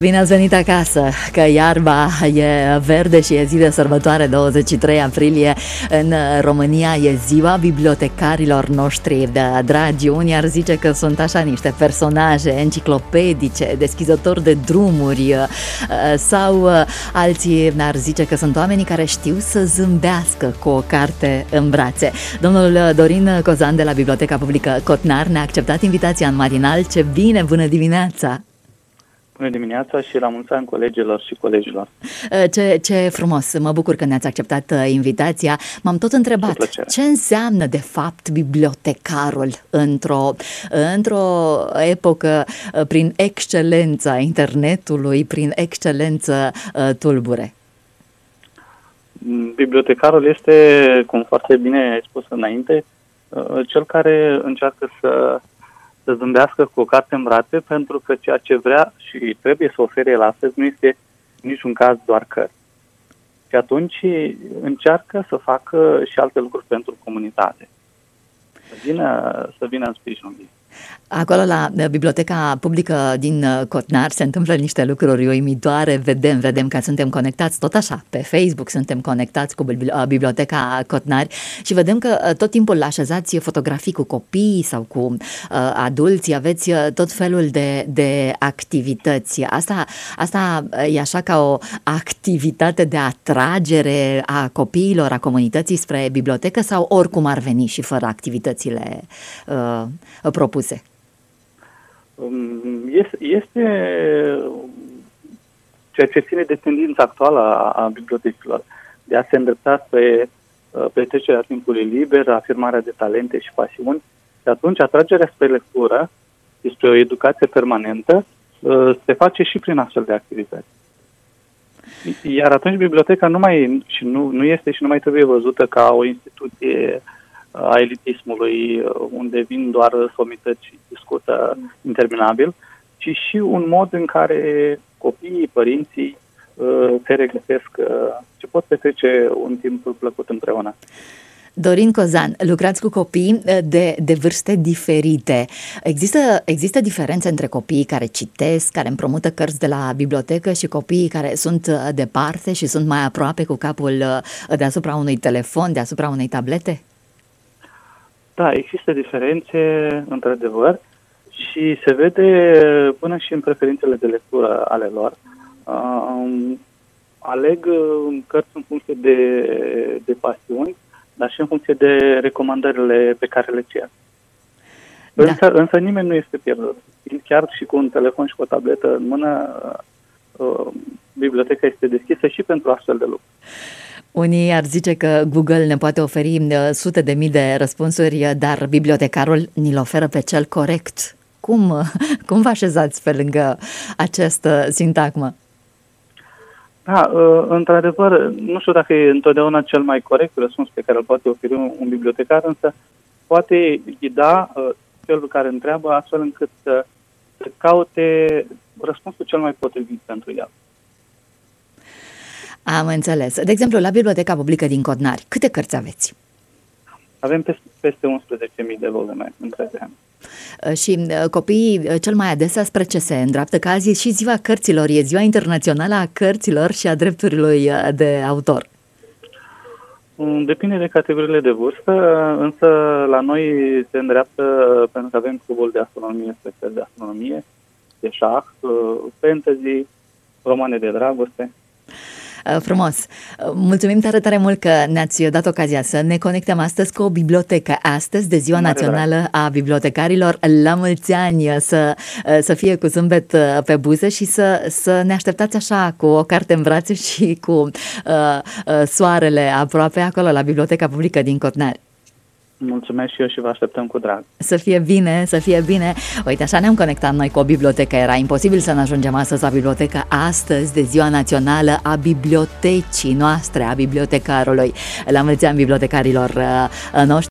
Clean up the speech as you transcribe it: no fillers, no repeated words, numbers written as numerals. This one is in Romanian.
Bine ați venit acasă, că iarba e verde și e zi de sărbătoare, 23 aprilie. În România e ziua bibliotecarilor noștri de dragi. Unii ar zice că sunt așa niște personaje enciclopedice, deschizători de drumuri, sau alții ar zice că sunt oamenii care știu să zâmbească cu o carte în brațe. Domnul Dorin Cozan de la Biblioteca Publică Cotnar ne-a acceptat invitația în matinal. Ce bine, bună dimineața! Bună dimineața și la mulți ani colegilor și colegilor. Ce frumos, mă bucur că ne-ați acceptat invitația. M-am tot întrebat ce înseamnă de fapt bibliotecarul într-o epocă prin excelența internetului, prin excelență tulbure. Bibliotecarul este, cum foarte bine ai spus înainte, cel care încearcă să zâmbească cu o carte în brațe, pentru că ceea ce vrea și trebuie să ofere el astăzi nu este în niciun caz doar cărți. Și atunci încearcă să facă și alte lucruri pentru comunitate. Să vină în sprijinul ei. Acolo la Biblioteca Publică din Cotnar se întâmplă niște lucruri uimitoare, vedem că suntem conectați tot așa, pe Facebook suntem conectați cu Biblioteca Cotnar și vedem că tot timpul așezați fotografii cu copii sau cu adulți, aveți tot felul de activități. Asta e așa ca o activitate de atragere a copiilor, a comunității spre bibliotecă sau oricum ar veni și fără activitățile propuse? Este ceea ce ține de tendința actuală a bibliotecilor de a se îndrepta spre petrecerea timpului liber, afirmarea de talente și pasiuni, și atunci atragerea spre lectură, spre o educație permanentă, se face și prin astfel de activități. Iar atunci biblioteca nu este și nu mai trebuie văzută ca o instituție a elitismului, unde vin doar somități și discută interminabil, ci și un mod în care copiii, părinții se regăsesc și pot petrece un timp plăcut împreună. Dorin Cozan, lucrați cu copii de vârste diferite. Există diferențe între copiii care citesc, care împrumută cărți de la bibliotecă și copiii care sunt departe și sunt mai aproape cu capul deasupra unui telefon, deasupra unei tablete? Da, există diferențe, într-adevăr, și se vede până și în preferințele de lectură ale lor. Aleg cărți în funcție de pasiuni, dar și în funcție de recomandările pe care le cer. Da. Însă nimeni nu este pierdut. Chiar și cu un telefon și cu o tabletă în mână, biblioteca este deschisă și pentru astfel de lucruri. Unii ar zice că Google ne poate oferi sute de mii de răspunsuri, dar bibliotecarul ni-l oferă pe cel corect. Cum vă așezați pe lângă această sintagmă? Da, într-adevăr, nu știu dacă e întotdeauna cel mai corect răspuns pe care îl poate oferi un bibliotecar, însă poate ghida celul care întreabă astfel încât să caute răspunsul cel mai potrivit pentru el. Am înțeles. De exemplu, la Biblioteca Publică din Cotnari, câte cărți aveți? Avem peste 11.000 de volume în 3 ani. Și copiii cel mai adesea spre ce se îndreaptă? Că azi e și ziua cărților, e ziua internațională a cărților și a drepturilor de autor. Depinde de categoriile de vârstă, însă la noi se îndreaptă pentru că avem clubul de astronomie, special de astronomie, de șah, fantasy, romane de dragoste. Frumos! Mulțumim tare mult că ne-ați dat ocazia să ne conectăm astăzi cu o bibliotecă. Astăzi, de Ziua Națională a Bibliotecarilor, la mulți ani, să fie cu zâmbet pe buze și să ne așteptați așa cu o carte în brațe și cu soarele aproape acolo la Biblioteca Publică din Cotnari. Mulțumesc și eu și vă așteptăm cu drag. Să fie bine, să fie bine. Uite, așa ne-am conectat noi cu o bibliotecă. Era imposibil să ne ajungem astăzi la bibliotecă, astăzi de Ziua Națională a Bibliotecii noastre, a bibliotecarului. La mulți ani bibliotecarilor noștri.